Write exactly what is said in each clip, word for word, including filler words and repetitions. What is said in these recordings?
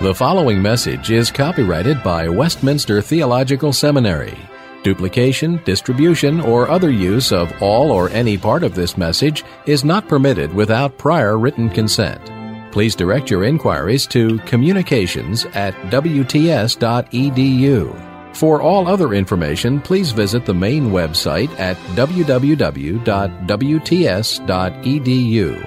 The following message is copyrighted by Westminster Theological Seminary. Duplication, distribution, or other use of all or any part of this message is not permitted without prior written consent. Please direct your inquiries to communications at w t s dot e d u. For all other information, please visit the main website at w w w dot w t s dot e d u.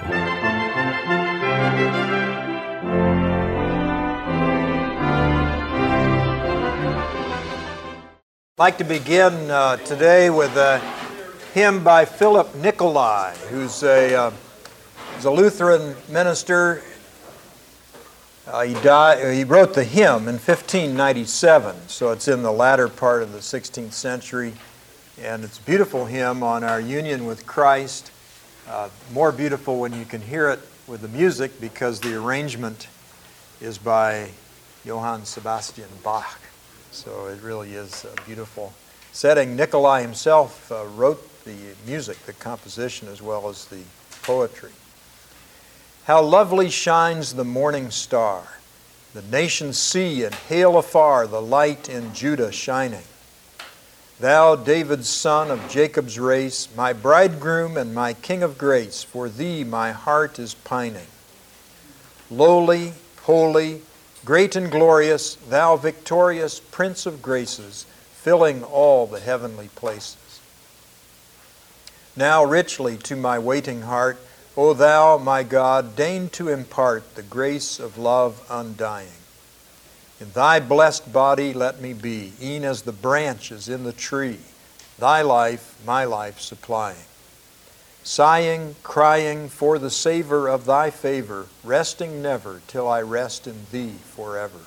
I'd like to begin uh, today with a hymn by Philip Nicolai, who's a, uh, who's a Lutheran minister. Uh, he, died, he wrote the hymn in fifteen ninety-seven, so it's in the latter part of the sixteenth century, and it's a beautiful hymn on our union with Christ. Uh, more beautiful when you can hear it with the music, because the arrangement is by Johann Sebastian Bach. So it really is a beautiful setting. Nicolai himself uh, wrote the music, the composition, as well as the poetry. How lovely shines the morning star. The nations see and hail afar the light in Judah shining. Thou, David's son of Jacob's race, my bridegroom and my king of grace, for thee my heart is pining. Lowly, holy, great and glorious, thou victorious Prince of graces, filling all the heavenly places. Now richly to my waiting heart, O thou, my God, deign to impart the grace of love undying. In thy blessed body let me be, e'en as the branches in the tree, thy life, my life supplying. Sighing, crying for the savor of thy favor, resting never till I rest in thee forever.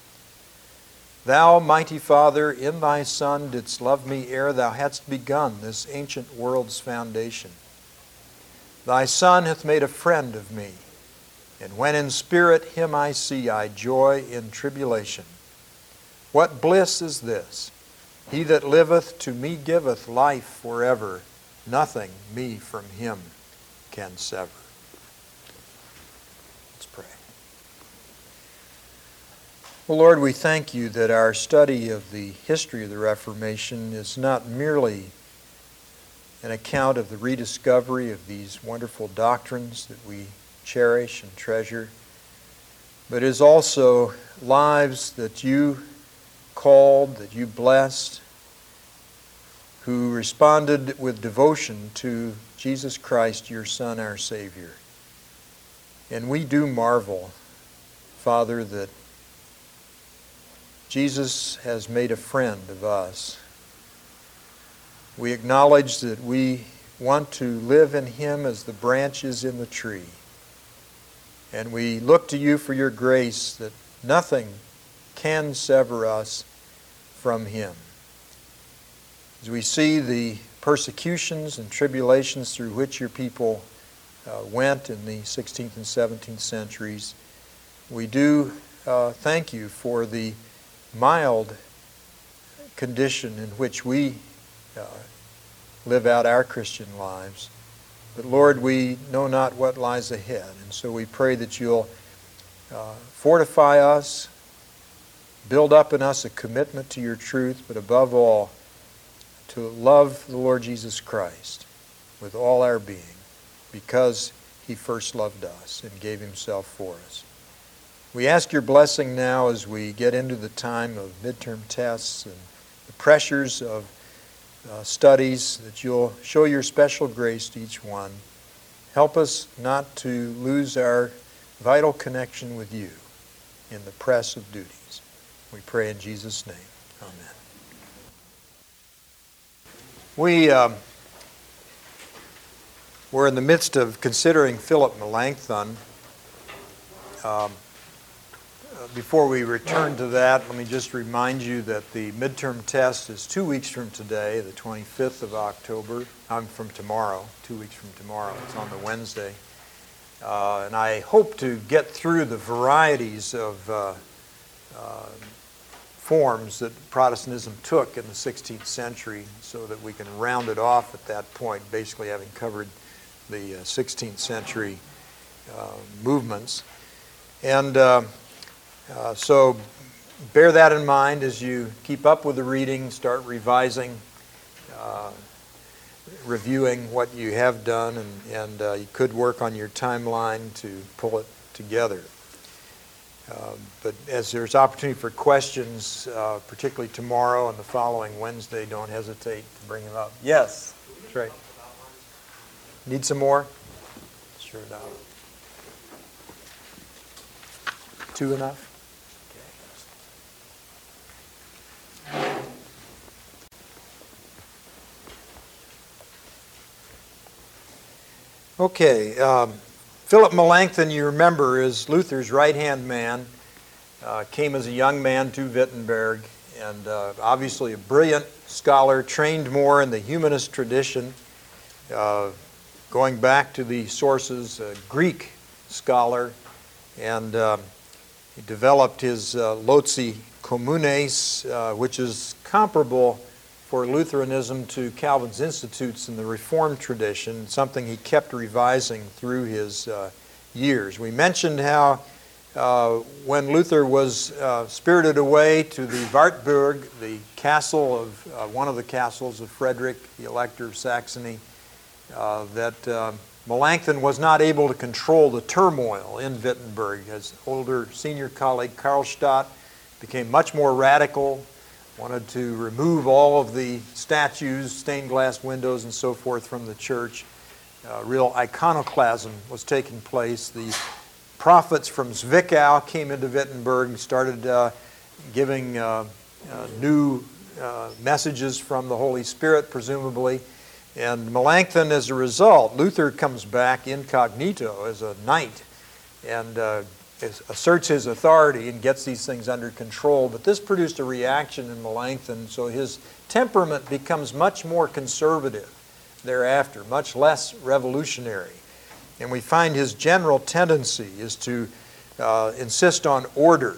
Thou, mighty Father, in thy Son didst love me ere thou hadst begun this ancient world's foundation. Thy Son hath made a friend of me, and when in spirit him I see, I joy in tribulation. What bliss is this? He that liveth to me giveth life forever. Nothing me from him can sever. Let's pray. Well, Lord, we thank you that our study of the history of the Reformation is not merely an account of the rediscovery of these wonderful doctrines that we cherish and treasure, but is also lives that you called, that you blessed, who responded with devotion to Jesus Christ, your Son, our Savior. And we do marvel, Father, that Jesus has made a friend of us. We acknowledge that we want to live in Him as the branches in the tree. And we look to you for your grace that nothing can sever us from Him. As we see the persecutions and tribulations through which your people uh, went in the sixteenth and seventeenth centuries, we do uh, thank you for the mild condition in which we uh, live out our Christian lives. But Lord, we know not what lies ahead, and so we pray that you'll uh, fortify us, build up in us a commitment to your truth, but above all, to love the Lord Jesus Christ with all our being, because He first loved us and gave Himself for us. We ask your blessing now as we get into the time of midterm tests and the pressures of uh, studies, that you'll show your special grace to each one. Help us not to lose our vital connection with you in the press of duties. We pray in Jesus' name. Amen. We um, were in the midst of considering Philip Melanchthon. Um, before we return to that, let me just remind you that the midterm test is two weeks from today, the twenty-fifth of October. I'm from tomorrow, two weeks from tomorrow. It's on the Wednesday. Uh, and I hope to get through the varieties of uh, uh, forms that Protestantism took in the sixteenth century, so that we can round it off at that point, basically having covered the uh, sixteenth century uh, movements. And uh, Uh, so bear that in mind as you keep up with the reading, start revising, uh, reviewing what you have done, and, and uh, you could work on your timeline to pull it together. Uh, but as there's opportunity for questions, uh, particularly tomorrow and the following Wednesday, don't hesitate to bring them up. Yes, that's right. Need some more? Sure enough. Two enough? Okay. Um, Philip Melanchthon, you remember, is Luther's right-hand man. Uh, came as a young man to Wittenberg, and uh, obviously a brilliant scholar, trained more in the humanist tradition, uh, going back to the sources, a Greek scholar, and uh, he developed his uh, Loci Communes, uh, which is comparable for Lutheranism to Calvin's Institutes in the Reformed tradition, something he kept revising through his uh, years. We mentioned how uh, when Luther was uh, spirited away to the Wartburg, the castle of uh, one of the castles of Frederick, the Elector of Saxony, uh, that uh, Melanchthon was not able to control the turmoil in Wittenberg. His older senior colleague Karlstadt became much more radical, wanted to remove all of the statues, stained glass windows, and so forth from the church. Uh, real iconoclasm was taking place. The prophets from Zwickau came into Wittenberg and started uh, giving uh, uh, new uh, messages from the Holy Spirit, presumably. And Melanchthon, as a result, Luther comes back incognito as a knight and uh, asserts his authority and gets these things under control. But this produced a reaction in Melanchthon, so his temperament becomes much more conservative thereafter, much less revolutionary. And we find his general tendency is to uh, insist on order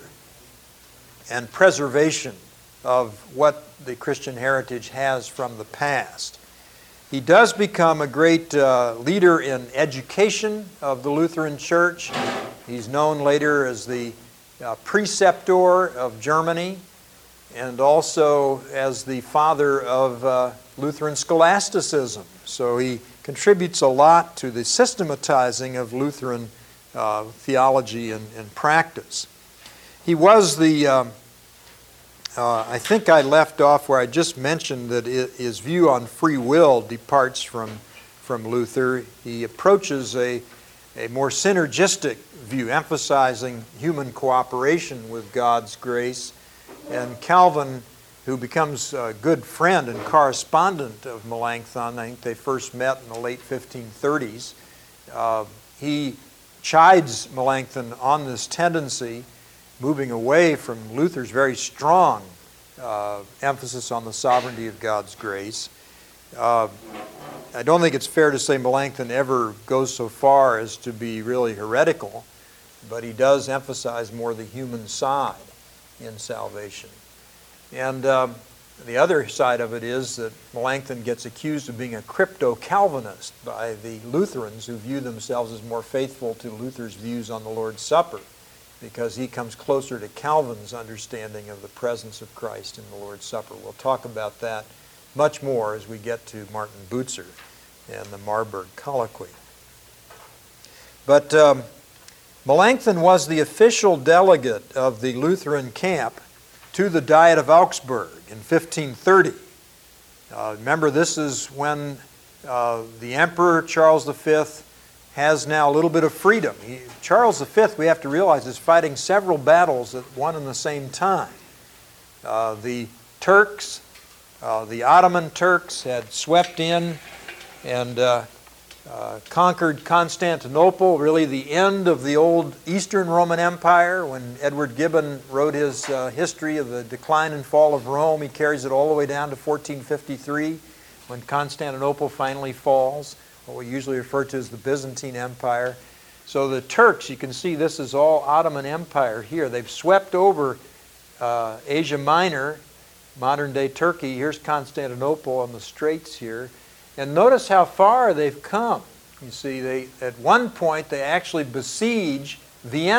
and preservation of what the Christian heritage has from the past. He does become a great uh, leader in education of the Lutheran Church. He's known later as the uh, preceptor of Germany and also as the father of uh, Lutheran scholasticism. So he contributes a lot to the systematizing of Lutheran uh, theology and, and practice. He was the, um, uh, I think I left off where I just mentioned that it, his view on free will departs from, from Luther. He approaches a, a more synergistic view, emphasizing human cooperation with God's grace. And Calvin, who becomes a good friend and correspondent of Melanchthon, I think they first met in the late fifteen thirties, uh, he chides Melanchthon on this tendency, moving away from Luther's very strong uh, emphasis on the sovereignty of God's grace. Uh, I don't think it's fair to say Melanchthon ever goes so far as to be really heretical, but he does emphasize more the human side in salvation. And um, the other side of it is that Melanchthon gets accused of being a crypto-Calvinist by the Lutherans, who view themselves as more faithful to Luther's views on the Lord's Supper, because he comes closer to Calvin's understanding of the presence of Christ in the Lord's Supper. We'll talk about that much more as we get to Martin Bucer and the Marburg Colloquy. But um, Melanchthon was the official delegate of the Lutheran camp to the Diet of Augsburg in fifteen thirty. Uh, remember, this is when uh, the Emperor Charles the Fifth has now a little bit of freedom. He, Charles the Fifth, we have to realize, is fighting several battles at one and the same time. Uh, the Turks, uh, the Ottoman Turks, had swept in and uh, uh, conquered Constantinople, really the end of the old Eastern Roman Empire. When Edward Gibbon wrote his uh, history of the decline and fall of Rome, he carries it all the way down to fourteen fifty-three, when Constantinople finally falls, what we usually refer to as the Byzantine Empire. So the Turks, you can see this is all Ottoman Empire here. They've swept over uh, Asia Minor, modern-day Turkey. Here's Constantinople on the Straits here. And notice how far they've come. You see, they at one point they actually besiege Vienna,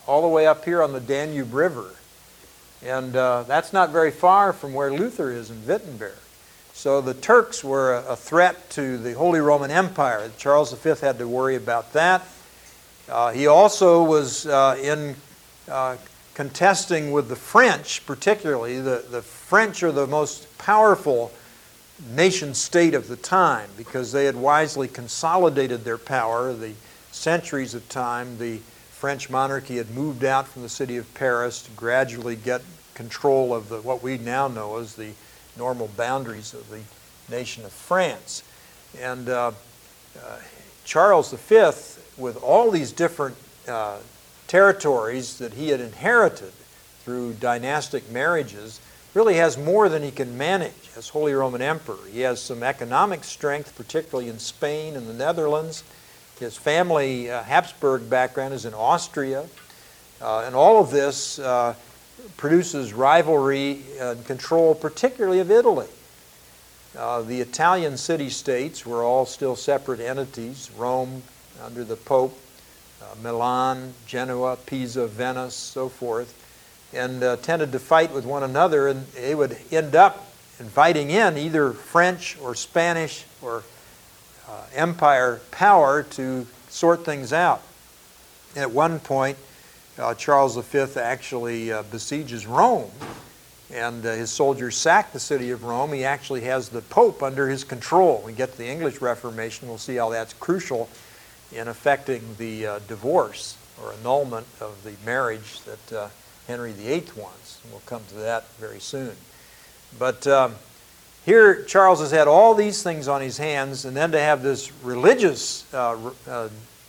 all the way up here on the Danube River. And uh, that's not very far from where Luther is in Wittenberg. So the Turks were a, a threat to the Holy Roman Empire. Charles the Fifth had to worry about that. Uh, he also was uh, in uh, contesting with the French, particularly. The, the French are the most powerful nation state of the time because they had wisely consolidated their power. The centuries of time, the French monarchy had moved out from the city of Paris to gradually get control of the, what we now know as the normal boundaries of the nation of France. And uh, uh, Charles the Fifth, with all these different uh, territories that he had inherited through dynastic marriages, really has more than he can manage as Holy Roman Emperor. He has some economic strength, particularly in Spain and the Netherlands. His family uh, Habsburg background is in Austria. Uh, and all of this uh, produces rivalry and control, particularly of Italy. Uh, the Italian city-states were all still separate entities. Rome under the Pope, uh, Milan, Genoa, Pisa, Venice, so forth, and uh, tended to fight with one another, and they would end up inviting in either French or Spanish or uh, empire power to sort things out. At one point, uh, Charles the Fifth actually uh, besieges Rome, and uh, his soldiers sack the city of Rome. He actually has the Pope under his control. When we get to the English Reformation, we'll see how that's crucial in affecting the uh, divorce or annulment of the marriage that uh, Henry the Eighth wants. We'll come to that very soon. But um, here Charles has had all these things on his hands, and then to have this religious uh, uh,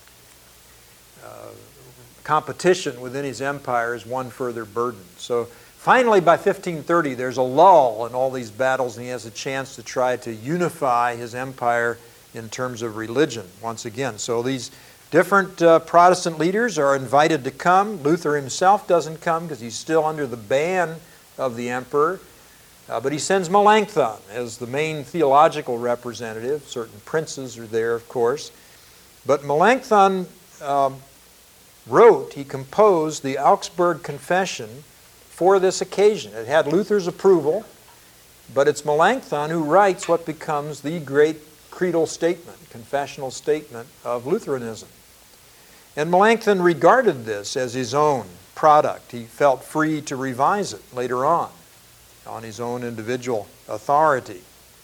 uh, competition within his empire is one further burden. So finally, by fifteen thirty, there's a lull in all these battles, and he has a chance to try to unify his empire in terms of religion once again. So these different uh, Protestant leaders are invited to come. Luther himself doesn't come because he's still under the ban of the emperor. Uh, but he sends Melanchthon as the main theological representative. Certain princes are there, of course. But Melanchthon um, wrote, he composed the Augsburg Confession for this occasion. It had Luther's approval, but it's Melanchthon who writes what becomes the great creedal statement, confessional statement of Lutheranism. And Melanchthon regarded this as his own product. He felt free to revise it later on, on his own individual authority.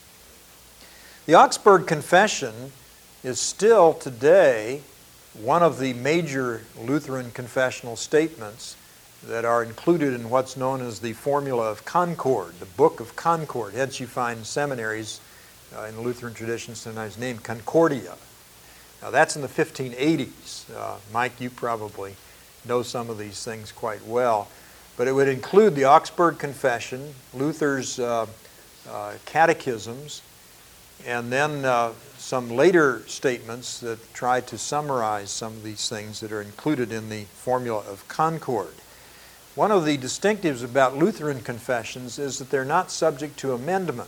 The Augsburg Confession is still today one of the major Lutheran confessional statements that are included in what's known as the Formula of Concord, the Book of Concord. Hence you find seminaries uh, in the Lutheran tradition sometimes named Concordia. Now that's in the fifteen eighties. Uh, Mike, you probably know some of these things quite well. But it would include the Augsburg Confession, Luther's uh, uh, catechisms, and then uh, some later statements that try to summarize some of these things that are included in the Formula of Concord. One of the distinctives about Lutheran confessions is that they're not subject to amendment,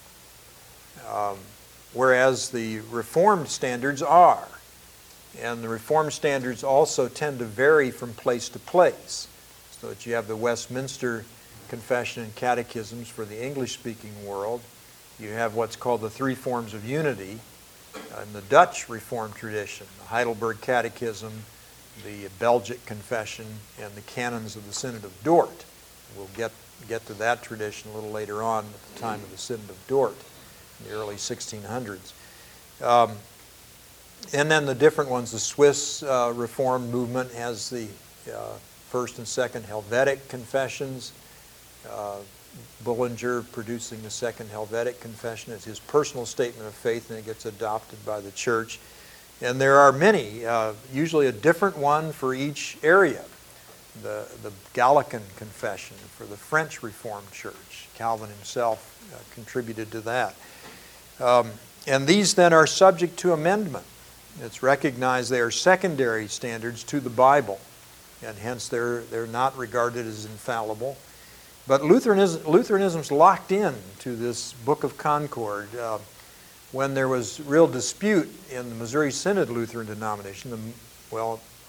um, whereas the Reformed standards are. And the Reformed standards also tend to vary from place to place, so that you have the Westminster Confession and Catechisms for the English-speaking world. You have what's called the Three Forms of Unity in the Dutch Reformed tradition, the Heidelberg Catechism, the Belgic Confession, and the canons of the Synod of Dort. We'll get, get to that tradition a little later on at the time of the Synod of Dort in the early sixteen hundreds. Um, and then the different ones, the Swiss uh, Reformed movement has the uh, First and Second Helvetic Confessions. Uh, Bullinger producing the Second Helvetic Confession as his personal statement of faith, and it gets adopted by the church. And there are many, uh, usually a different one for each area. The, the Gallican Confession for the French Reformed Church. Calvin himself uh, contributed to that. Um, and these then are subject to amendment. It's recognized they are secondary standards to the Bible, and hence they're, they're not regarded as infallible. But Lutheranism, Lutheranism's locked in to this Book of Concord. Uh, when there was real dispute in the Missouri Synod Lutheran denomination, the, well,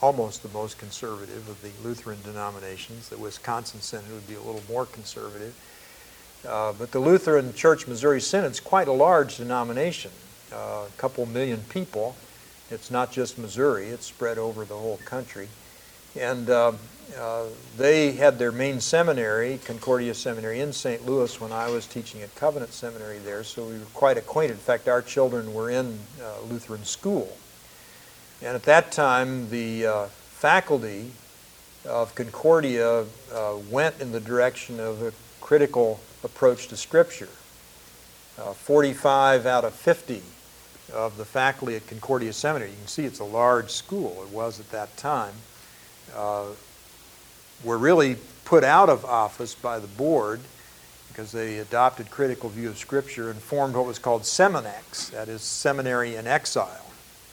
almost the most conservative of the Lutheran denominations. The Wisconsin Synod would be a little more conservative. Uh, but the Lutheran Church Missouri Synod is quite a large denomination, uh, a couple million people. It's not just Missouri, it's spread over the whole country. And uh, uh, they had their main seminary, Concordia Seminary, in Saint Louis when I was teaching at Covenant Seminary there, so we were quite acquainted. In fact, our children were in uh, Lutheran school. And at that time, the uh, faculty of Concordia uh, went in the direction of a critical approach to Scripture. Uh, forty-five out of fifty of the faculty at Concordia Seminary, you can see it's a large school, it was at that time, uh, were really put out of office by the board because they adopted critical view of Scripture and formed what was called Seminex, that is, Seminary in Exile.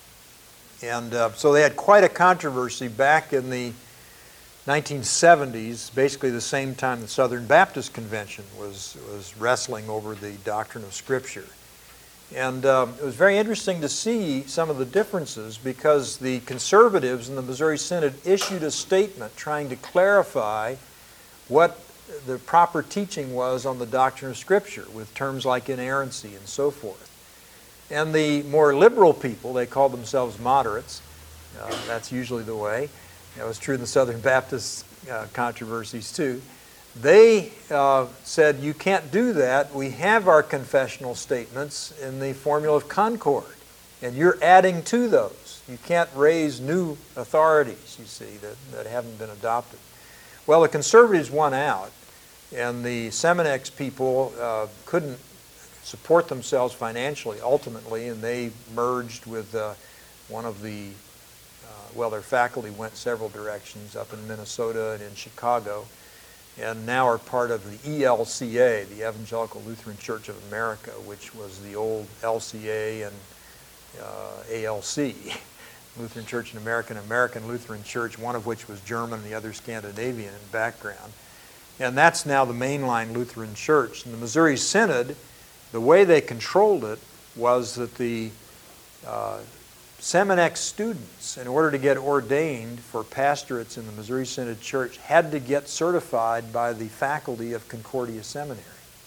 And uh, so they had quite a controversy back in the nineteen seventies, basically the same time the Southern Baptist Convention was, was wrestling over the doctrine of Scripture. And um, it was very interesting to see some of the differences because the conservatives in the Missouri Synod issued a statement trying to clarify what the proper teaching was on the doctrine of Scripture with terms like inerrancy and so forth. And the more liberal people, they called themselves moderates, uh, that's usually the way. That was true in the Southern Baptist uh, controversies too. They uh, said, you can't do that. We have our confessional statements in the Formula of Concord, and you're adding to those. You can't raise new authorities, you see, that, that haven't been adopted. Well, the conservatives won out, and the Seminex people uh, couldn't support themselves financially ultimately, and they merged with uh, one of the well, their faculty went several directions up in Minnesota and in Chicago, and now are part of the E L C A, the Evangelical Lutheran Church of America, which was the old L C A and uh, A L C, Lutheran Church in America, and American Lutheran Church, one of which was German and the other Scandinavian in background. And that's now the mainline Lutheran Church. In the Missouri Synod, the way they controlled it was that the uh, Seminex students, in order to get ordained for pastorates in the Missouri Synod Church, had to get certified by the faculty of Concordia Seminary.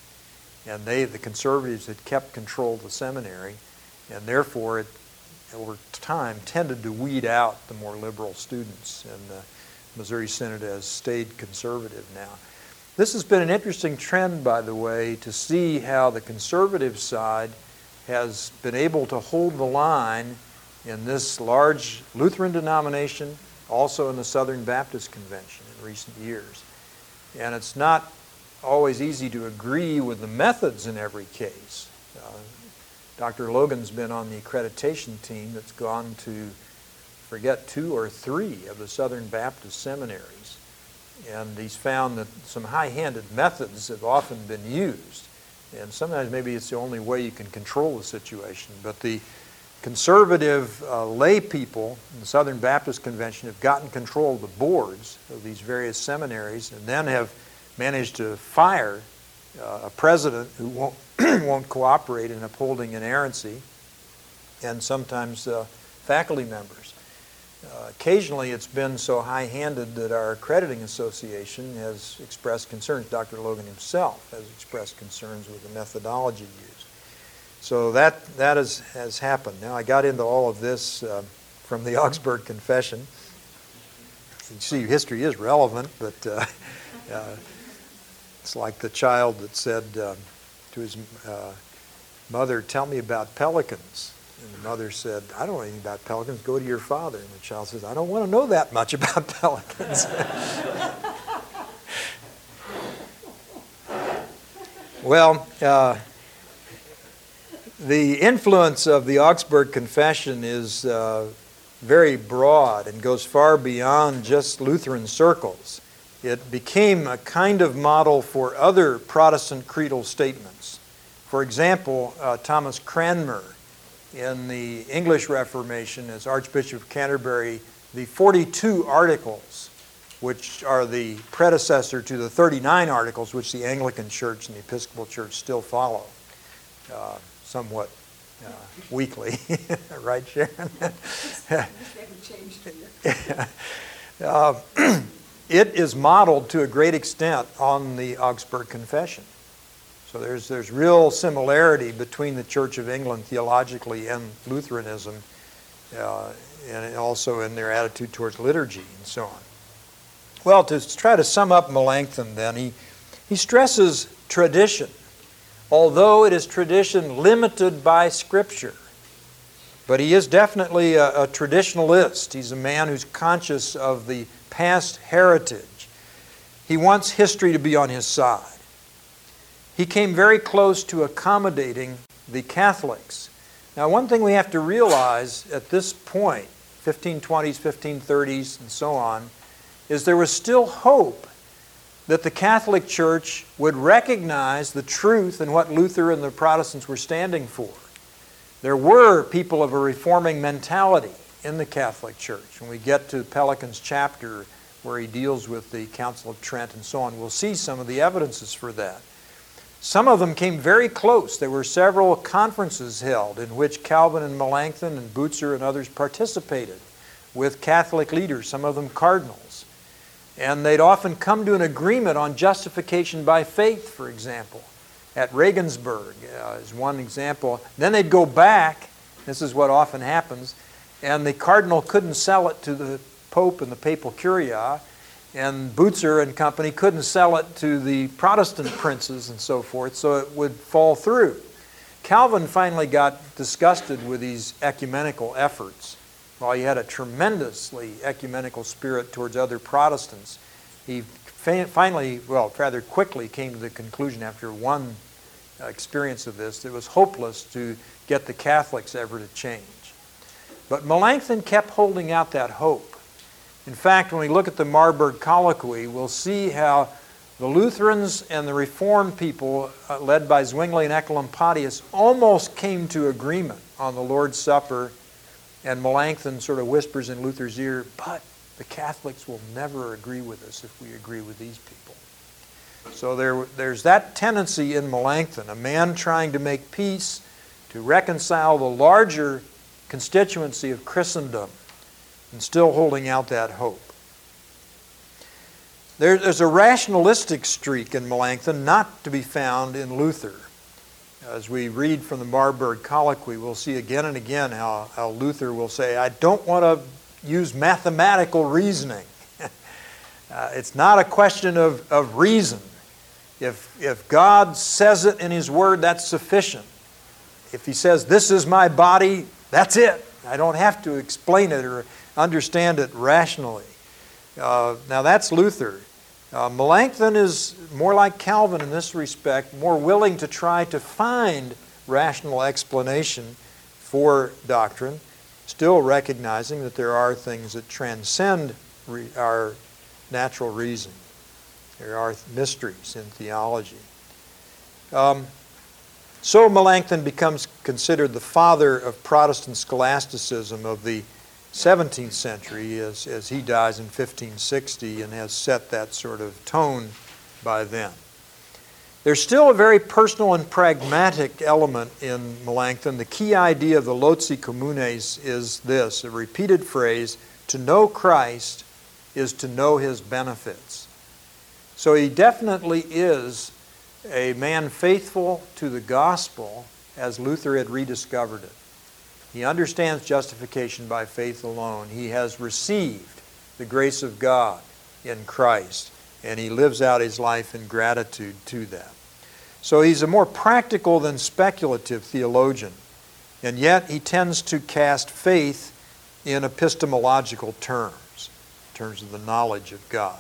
And they, the conservatives, had kept control of the seminary, and therefore it, over time, tended to weed out the more liberal students, and the Missouri Synod has stayed conservative now. This has been an interesting trend, by the way, to see how the conservative side has been able to hold the line in this large Lutheran denomination, also in the Southern Baptist Convention in recent years. And it's not always easy to agree with the methods in every case. Uh, Doctor Logan's been on the accreditation team that's gone to, forget, two or three of the Southern Baptist seminaries. And he's found that some high-handed methods have often been used. And sometimes maybe it's the only way you can control the situation. But the conservative uh, lay people in the Southern Baptist Convention have gotten control of the boards of these various seminaries and then have managed to fire uh, a president who won't, won't cooperate in upholding inerrancy, and sometimes uh, faculty members. Uh, occasionally it's been so high-handed that our accrediting association has expressed concerns. Doctor Logan himself has expressed concerns with the methodology used. So that, that has, has happened. Now, I got into all of this uh, from the Augsburg Confession. You see, history is relevant, but uh, uh, it's like the child that said uh, to his uh, mother, tell me about pelicans. And the mother said, I don't know anything about pelicans, go to your father. And the child says, I don't want to know that much about pelicans. Well, uh, the influence of the Augsburg Confession is uh, very broad and goes far beyond just Lutheran circles. It became a kind of model for other Protestant creedal statements. For example, uh, Thomas Cranmer, in the English Reformation as Archbishop of Canterbury, the forty-two Articles, which are the predecessor to the thirty-nine Articles which the Anglican Church and the Episcopal Church still follow. Uh, somewhat uh, weakly, right, Sharon? uh, it is modeled to a great extent on the Augsburg Confession. So there's, there's real similarity between the Church of England theologically and Lutheranism, uh, and also in their attitude towards liturgy and so on. Well, to try to sum up Melanchthon then, he, he stresses tradition, although it is tradition limited by Scripture. But he is definitely a, a traditionalist. He's a man who's conscious of the past heritage. He wants history to be on his side. He came very close to accommodating the Catholics. Now, one thing we have to realize at this point, fifteen twenties, fifteen thirties, and so on, is there was still hope that the Catholic Church would recognize the truth in what Luther and the Protestants were standing for. There were people of a reforming mentality in the Catholic Church. When we get to Pelikan's chapter where he deals with the Council of Trent and so on, we'll see some of the evidences for that. Some of them came very close. There were several conferences held in which Calvin and Melanchthon and Butzer and others participated with Catholic leaders, some of them cardinals. And they'd often come to an agreement on justification by faith, for example. At Regensburg uh, is one example. Then they'd go back, this is what often happens, and the cardinal couldn't sell it to the Pope and the papal curia, and Butzer and company couldn't sell it to the Protestant princes and so forth, so it would fall through. Calvin finally got disgusted with these ecumenical efforts. While he had a tremendously ecumenical spirit towards other Protestants, he fa- finally, well, rather quickly came to the conclusion after one uh, experience of this that it was hopeless to get the Catholics ever to change. But Melanchthon kept holding out that hope. In fact, when we look at the Marburg Colloquy, we'll see how the Lutherans and the Reformed people, uh, led by Zwingli and Ecolampadius, almost came to agreement on the Lord's Supper, and Melanchthon sort of whispers in Luther's ear, but the Catholics will never agree with us if we agree with these people. So there, there's that tendency in Melanchthon, a man trying to make peace, to reconcile the larger constituency of Christendom, and still holding out that hope. There, there's a rationalistic streak in Melanchthon not to be found in Luther. As we read from the Marburg Colloquy, we'll see again and again how, how Luther will say, I don't want to use mathematical reasoning. uh, it's not a question of, of reason. If, if God says it in His Word, that's sufficient. If He says, this is my body, that's it. I don't have to explain it or understand it rationally. Uh, now that's Luther. Uh, Melanchthon is more like Calvin in this respect, more willing to try to find rational explanation for doctrine, still recognizing that there are things that transcend re- our natural reason. There are mysteries in theology. Um, so Melanchthon becomes considered the father of Protestant scholasticism of the seventeenth century as, as he dies in fifteen sixty and has set that sort of tone by then. There's still a very personal and pragmatic element in Melanchthon. The key idea of the Loci Communes is this, a repeated phrase, to know Christ is to know His benefits. So he definitely is a man faithful to the gospel as Luther had rediscovered it. He understands justification by faith alone. He has received the grace of God in Christ, and he lives out his life in gratitude to that. So he's a more practical than speculative theologian, and yet he tends to cast faith in epistemological terms, in terms of the knowledge of God.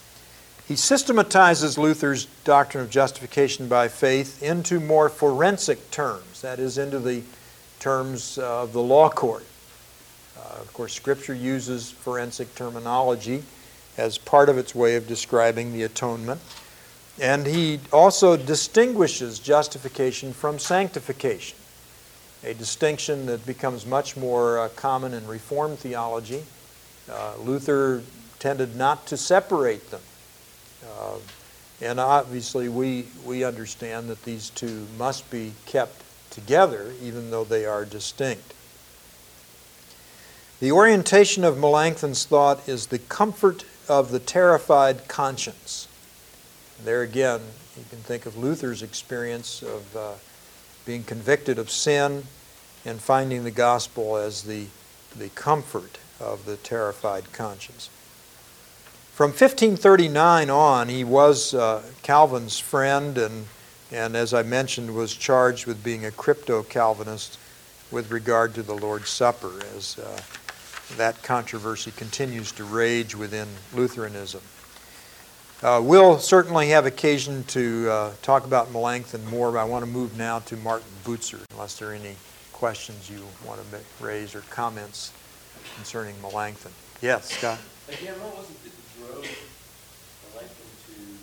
He systematizes Luther's doctrine of justification by faith into more forensic terms, that is, into the terms of the law court. Uh, of course, Scripture uses forensic terminology as part of its way of describing the atonement. And he also distinguishes justification from sanctification, a distinction that becomes much more uh, common in Reformed theology. Uh, Luther tended not to separate them. Uh, and obviously we, we understand that these two must be kept together, even though they are distinct. The orientation of Melanchthon's thought is the comfort of the terrified conscience. There again, you can think of Luther's experience of uh, being convicted of sin and finding the gospel as the, the comfort of the terrified conscience. From fifteen thirty-nine on, he was uh, Calvin's friend and, and, as I mentioned, was charged with being a crypto-Calvinist with regard to the Lord's Supper, as uh, that controversy continues to rage within Lutheranism. Uh, we'll certainly have occasion to uh, talk about Melanchthon more, but I want to move now to Martin Bucer, unless there are any questions you want to make, raise or comments concerning Melanchthon. Yes, Scott? Again, what was it that drove Melanchthon to, um,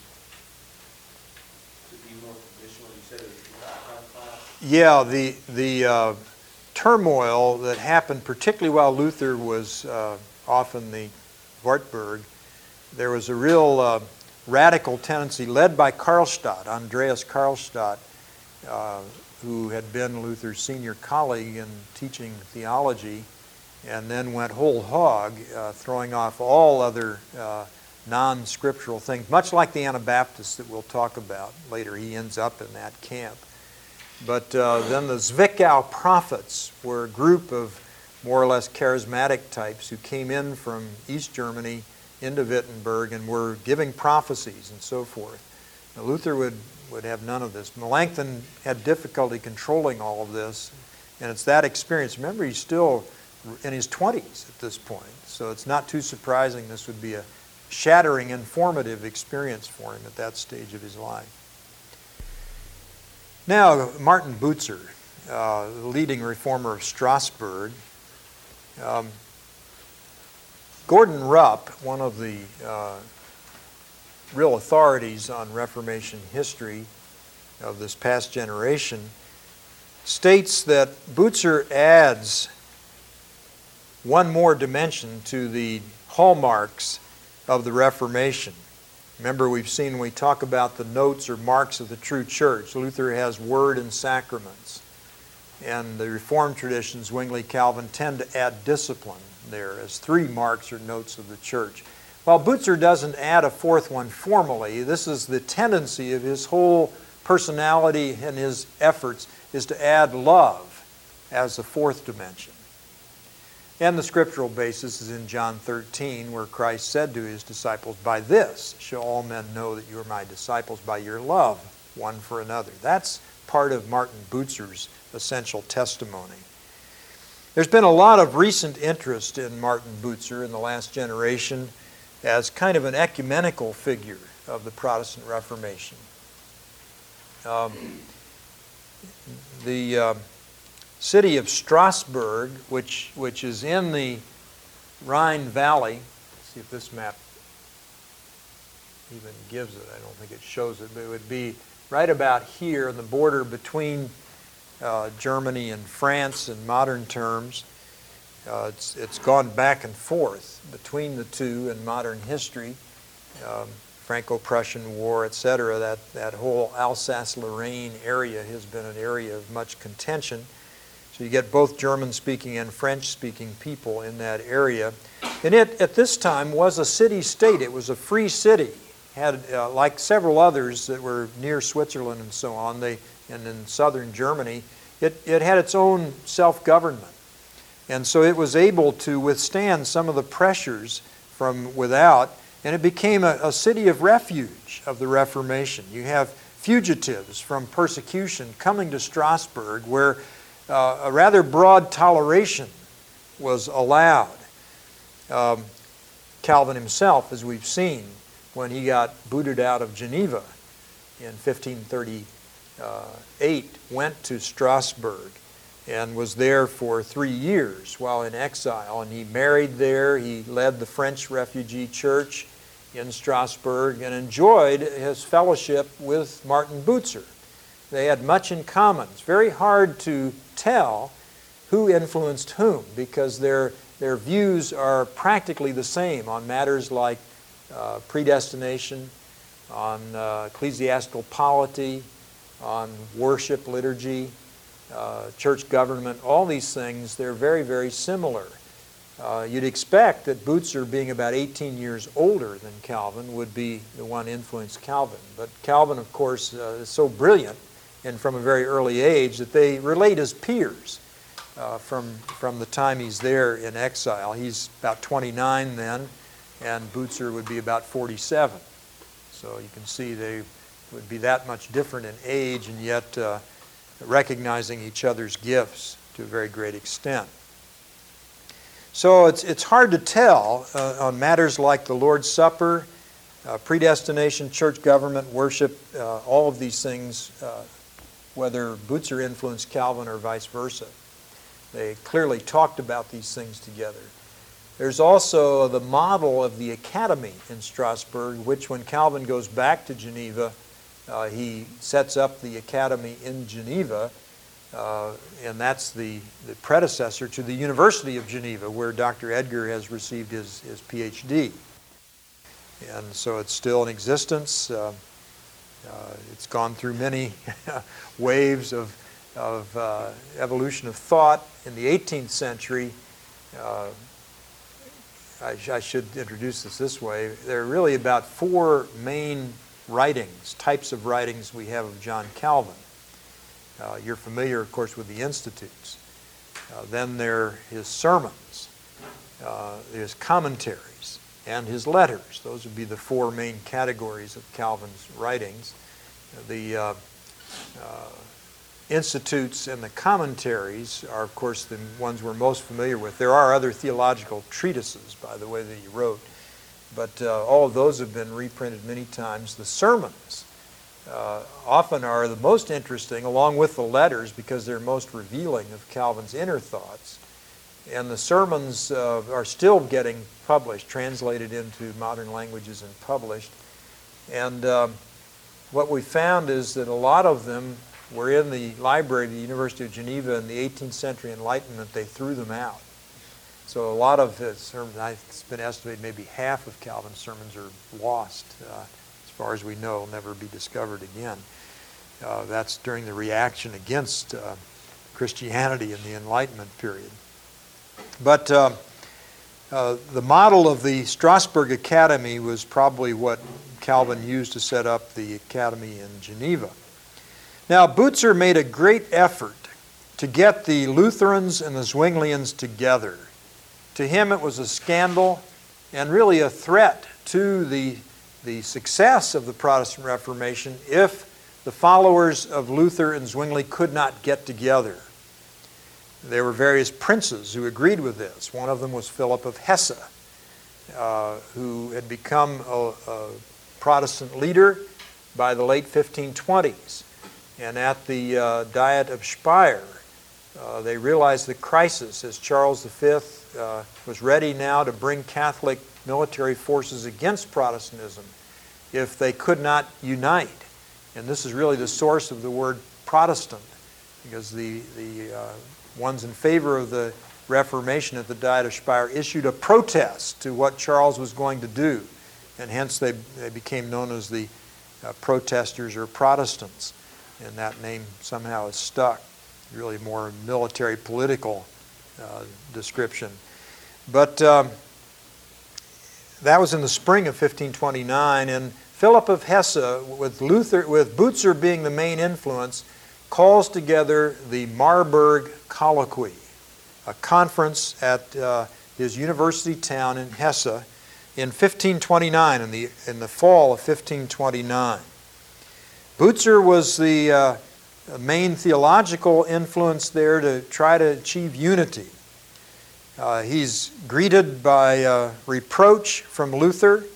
to be more traditional? You said it was the background class? Yeah, the, the uh, turmoil that happened, particularly while Luther was uh, off in the Wartburg, there was a real uh, radical tendency led by Karlstadt, Andreas Karlstadt, uh, who had been Luther's senior colleague in teaching theology, and then went whole hog, uh, throwing off all other uh, non-scriptural things, much like the Anabaptists that we'll talk about later. He ends up in that camp. But uh, then the Zwickau prophets were a group of more or less charismatic types who came in from East Germany into Wittenberg and were giving prophecies and so forth. Now, Luther would, would have none of this. Melanchthon had difficulty controlling all of this, and it's that experience. Remember, he's still in his twenties at this point, so it's not too surprising this would be a shattering, informative experience for him at that stage of his life. Now, Martin Bucer, uh, the leading reformer of Strasbourg. Um, Gordon Rupp, one of the uh, real authorities on Reformation history of this past generation, states that Bucer adds one more dimension to the hallmarks of the Reformation. Remember, we've seen when we talk about the notes or marks of the true church, Luther has word and sacraments. And the Reformed traditions, Zwingli, Calvin, tend to add discipline there as three marks or notes of the church. While Bucer doesn't add a fourth one formally, this is the tendency of his whole personality and his efforts, is to add love as the fourth dimension. And the scriptural basis is in John thirteen, where Christ said to his disciples, "By this shall all men know that you are my disciples, by your love one for another." That's part of Martin Bucer's essential testimony. There's been a lot of recent interest in Martin Bucer in the last generation as kind of an ecumenical figure of the Protestant Reformation. Um, the uh, city of Strasbourg, which, which is in the Rhine Valley, let's see if this map even gives it. I don't think it shows it, but it would be right about here on the border between uh, Germany and France in modern terms. Uh, it's, it's gone back and forth between the two in modern history. Um, Franco-Prussian War, et cetera. That, that whole Alsace-Lorraine area has been an area of much contention. So you get both German-speaking and French-speaking people in that area. And it, at this time, was a city-state. It was a free city. Had, uh, like several others that were near Switzerland and so on, they, and in southern Germany, it, it had its own self-government. And so it was able to withstand some of the pressures from without, and it became a, a city of refuge of the Reformation. You have fugitives from persecution coming to Strasbourg, where uh, a rather broad toleration was allowed. Um, Calvin himself, as we've seen, when he got booted out of Geneva in fifteen thirty-eight, went to Strasbourg and was there for three years while in exile. And he married there. He led the French refugee church in Strasbourg and enjoyed his fellowship with Martin Bucer. They had much in common. It's very hard to tell who influenced whom because their, their views are practically the same on matters like uh, predestination, on uh, ecclesiastical polity, on worship, liturgy, Uh, church government, all these things, they're very, very similar. Uh, you'd expect that Bucer, being about eighteen years older than Calvin, would be the one influenced Calvin. But Calvin, of course, uh, is so brilliant and from a very early age that they relate as peers uh, from, from the time he's there in exile. He's about twenty-nine then, and Bucer would be about forty-seven. So you can see they would be that much different in age, and yet uh, recognizing each other's gifts to a very great extent. So it's, it's hard to tell uh, on matters like the Lord's Supper, uh, predestination, church government, worship, uh, all of these things, uh, whether Bucer influenced Calvin or vice versa. They clearly talked about these things together. There's also the model of the academy in Strasbourg, which when Calvin goes back to Geneva, uh, he sets up the academy in Geneva. Uh, and that's the, the predecessor to the University of Geneva, where Doctor Edgar has received his, his P H D. And so it's still in existence. Uh, uh, it's gone through many waves of, of uh, evolution of thought. In the eighteenth century, uh, I, sh- I should introduce this this way, there are really about four main writings, types of writings we have of John Calvin. Uh, you're familiar, of course, with the Institutes. Uh, then there are his sermons, uh, his commentaries, and his letters. Those would be the four main categories of Calvin's writings. The uh, uh, Institutes and the commentaries are, of course, the ones we're most familiar with. There are other theological treatises, by the way, that he wrote, but uh, all of those have been reprinted many times. The sermons Uh, often are the most interesting, along with the letters, because they're most revealing of Calvin's inner thoughts. And the sermons uh, are still getting published, translated into modern languages and published. And um, what we found is that a lot of them were in the library of the University of Geneva in the eighteenth century Enlightenment. They threw them out. So a lot of his sermons, it's been estimated maybe half of Calvin's sermons are lost. Uh, As far as we know, will never be discovered again. Uh, that's during the reaction against uh, Christianity in the Enlightenment period. But uh, uh, the model of the Strasbourg Academy was probably what Calvin used to set up the academy in Geneva. Now, Bucer made a great effort to get the Lutherans and the Zwinglians together. To him, it was a scandal and really a threat to the the success of the Protestant Reformation if the followers of Luther and Zwingli could not get together. There were various princes who agreed with this. One of them was Philip of Hesse, uh, who had become a, a Protestant leader by the late fifteen twenties. And at the uh, Diet of Speyer, uh, they realized the crisis as Charles the Fifth uh, was ready now to bring Catholic military forces against Protestantism if they could not unite. And this is really the source of the word Protestant, because the, the uh, ones in favor of the Reformation at the Diet of Speyer issued a protest to what Charles was going to do, and hence they, they became known as the uh, protesters or Protestants, and that name somehow is stuck. Really more military political uh, description. But um, that was in the spring of fifteen twenty-nine, and Philip of Hesse, with Luther, with Bucer being the main influence, calls together the Marburg Colloquy, a conference at uh, his university town in Hesse in fifteen twenty-nine, in the in the fall of fifteen twenty-nine. Bucer was the uh, main theological influence there to try to achieve unity. Uh, he's greeted by uh, reproach from Luther.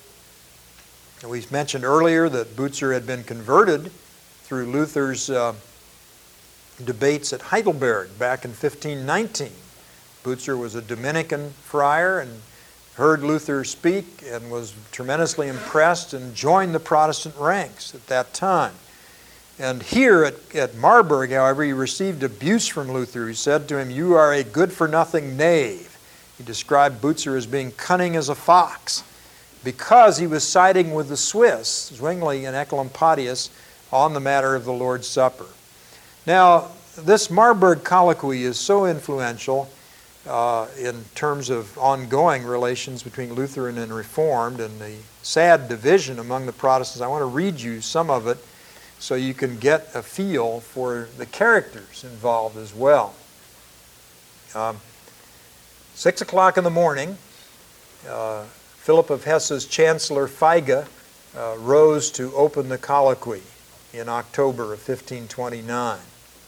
We mentioned earlier that Bucer had been converted through Luther's uh, debates at Heidelberg back in fifteen nineteen. Bucer was a Dominican friar and heard Luther speak and was tremendously impressed and joined the Protestant ranks at that time. And here at, at Marburg, however, he received abuse from Luther, who said to him, "You are a good-for-nothing knave." He described Bucer as being cunning as a fox because he was siding with the Swiss, Zwingli and Ecolampadius, on the matter of the Lord's Supper. Now, this Marburg Colloquy is so influential uh, in terms of ongoing relations between Lutheran and Reformed and the sad division among the Protestants. I want to read you some of it so you can get a feel for the characters involved as well. Um, six o'clock in the morning, uh, Philip of Hesse's Chancellor Feige uh, rose to open the colloquy in October of fifteen twenty-nine.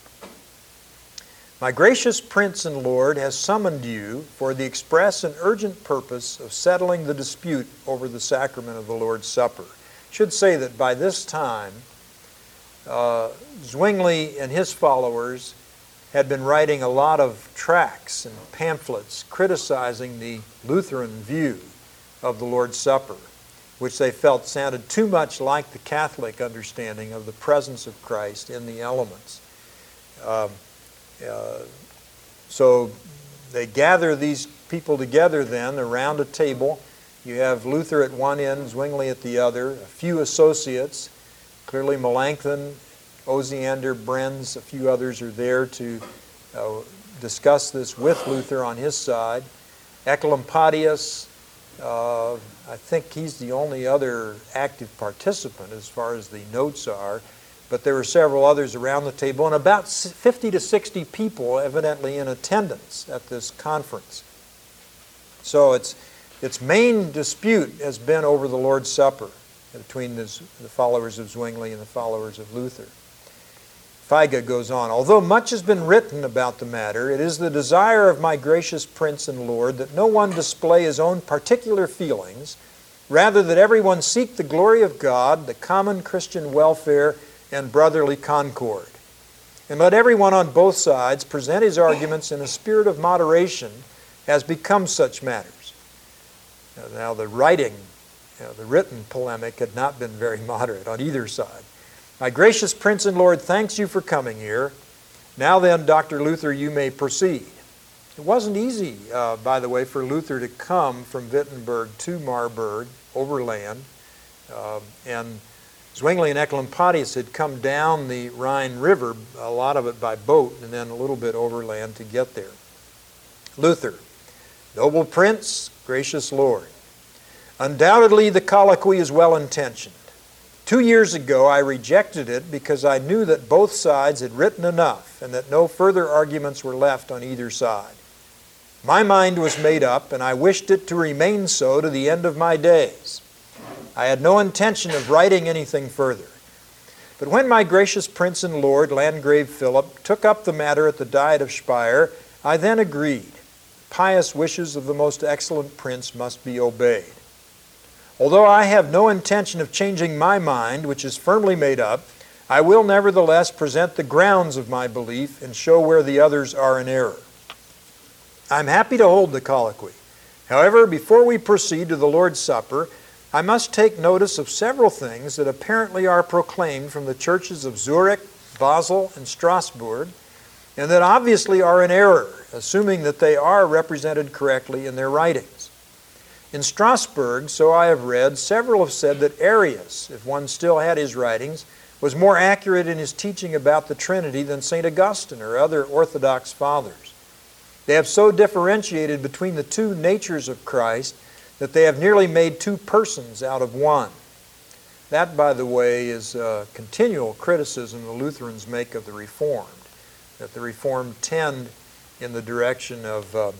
My gracious Prince and Lord has summoned you for the express and urgent purpose of settling the dispute over the sacrament of the Lord's Supper. I should say that by this time, uh, Zwingli and his followers had been writing a lot of tracts and pamphlets criticizing the Lutheran view of the Lord's Supper, which they felt sounded too much like the Catholic understanding of the presence of Christ in the elements. Um, uh, so they gather these people together then around a table. You have Luther at one end, Zwingli at the other, a few associates. Clearly Melanchthon, Osiander, Brenz, a few others are there to uh, discuss this with Luther on his side. Ecolampadius, uh, I think he's the only other active participant as far as the notes are, but there were several others around the table, and about fifty to sixty people evidently in attendance at this conference. So its its main dispute has been over the Lord's Supper between the, the followers of Zwingli and the followers of Luther. Feige goes on, although much has been written about the matter, it is the desire of my gracious Prince and Lord that no one display his own particular feelings, rather that everyone seek the glory of God, the common Christian welfare, and brotherly concord. And let everyone on both sides present his arguments in a spirit of moderation as becomes such matters. Now the writing, you know, the written polemic had not been very moderate on either side. My gracious Prince and Lord thanks you for coming here. Now then, Doctor Luther, you may proceed. It wasn't easy, uh, by the way, for Luther to come from Wittenberg to Marburg, overland, uh, and Zwingli and Ecolampadius had come down the Rhine River, a lot of it by boat, and then a little bit overland to get there. Luther, noble Prince, gracious Lord, undoubtedly the colloquy is well-intentioned. Two years ago I rejected it because I knew that both sides had written enough and that no further arguments were left on either side. My mind was made up, and I wished it to remain so to the end of my days. I had no intention of writing anything further. But when my gracious Prince and Lord, Landgrave Philip, took up the matter at the Diet of Speyer, I then agreed. The pious wishes of the most excellent Prince must be obeyed. Although I have no intention of changing my mind, which is firmly made up, I will nevertheless present the grounds of my belief and show where the others are in error. I am happy to hold the colloquy. However, before we proceed to the Lord's Supper, I must take notice of several things that apparently are proclaimed from the churches of Zurich, Basel, and Strasbourg, and that obviously are in error, assuming that they are represented correctly in their writings. In Strasbourg, so I have read, several have said that Arius, if one still had his writings, was more accurate in his teaching about the Trinity than Saint Augustine or other Orthodox fathers. They have so differentiated between the two natures of Christ that they have nearly made two persons out of one. That, by the way, is a continual criticism the Lutherans make of the Reformed, that the Reformed tend in the direction of uh,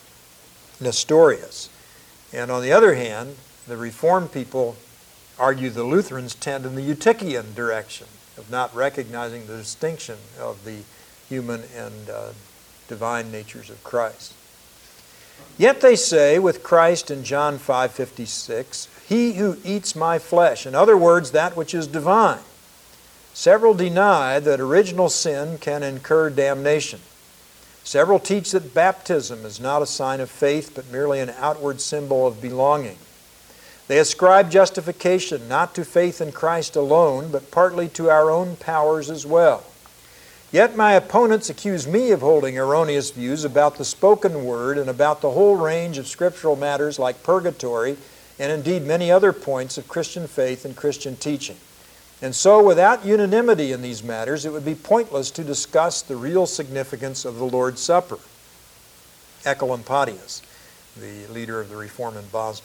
Nestorius. And on the other hand, the Reformed people argue the Lutherans tend in the Eutychian direction of not recognizing the distinction of the human and uh, divine natures of Christ. Yet they say with Christ in John five fifty-six, he who eats my flesh, in other words, that which is divine. Several deny that original sin can incur damnation. Several teach that baptism is not a sign of faith, but merely an outward symbol of belonging. They ascribe justification not to faith in Christ alone, but partly to our own powers as well. Yet my opponents accuse me of holding erroneous views about the spoken word and about the whole range of scriptural matters like purgatory and indeed many other points of Christian faith and Christian teaching. And so without unanimity in these matters, it would be pointless to discuss the real significance of the Lord's Supper. Ecolampadius, the leader of the Reform in Basel.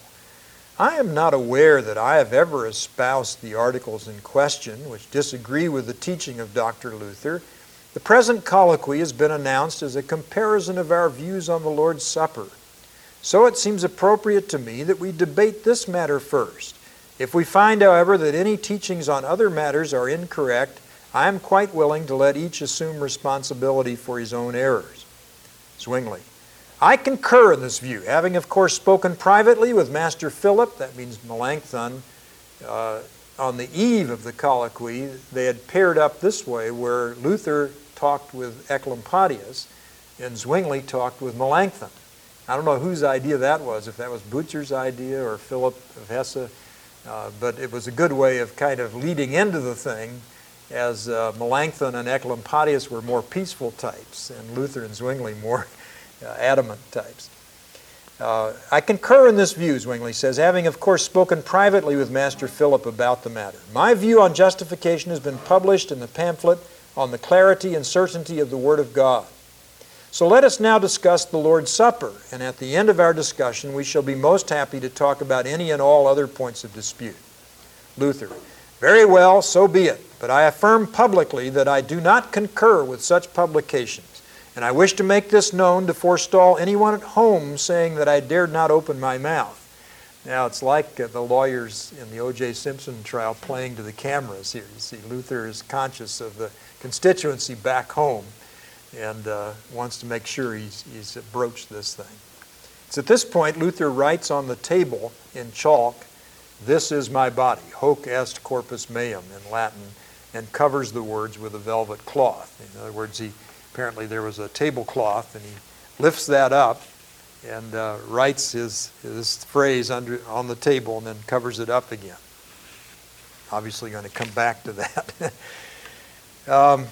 I am not aware that I have ever espoused the articles in question, which disagree with the teaching of Doctor Luther. The present colloquy has been announced as a comparison of our views on the Lord's Supper. So it seems appropriate to me that we debate this matter first. If we find, however, that any teachings on other matters are incorrect, I am quite willing to let each assume responsibility for his own errors. Zwingli. I concur in this view, having of course spoken privately with Master Philip, that means Melanchthon, uh, on the eve of the colloquy. They had paired up this way, where Luther talked with Ecolampadius and Zwingli talked with Melanchthon. I don't know whose idea that was, if that was Bucer's idea or Philip of Hesse, uh, but it was a good way of kind of leading into the thing, as uh, Melanchthon and Ecolampadius were more peaceful types and Luther and Zwingli more uh, adamant types. Uh, I concur in this view, Zwingli says, having of course spoken privately with Master Philip about the matter. My view on justification has been published in the pamphlet on the clarity and certainty of the Word of God. So let us now discuss the Lord's Supper, and at the end of our discussion we shall be most happy to talk about any and all other points of dispute. Luther. Very well, so be it, but I affirm publicly that I do not concur with such publications, and I wish to make this known to forestall anyone at home saying that I dared not open my mouth. Now, it's like uh, the lawyers in the O J Simpson trial playing to the cameras here. You see, Luther is conscious of the constituency back home and uh, wants to make sure he's, he's broached this thing. It's at this point Luther writes on the table in chalk, "This is my body, hoc est corpus meum," in Latin, and covers the words with a velvet cloth. In other words, he apparently there was a tablecloth, and he lifts that up and uh, writes his, his phrase under on the table and then covers it up again. Obviously going to come back to that. um,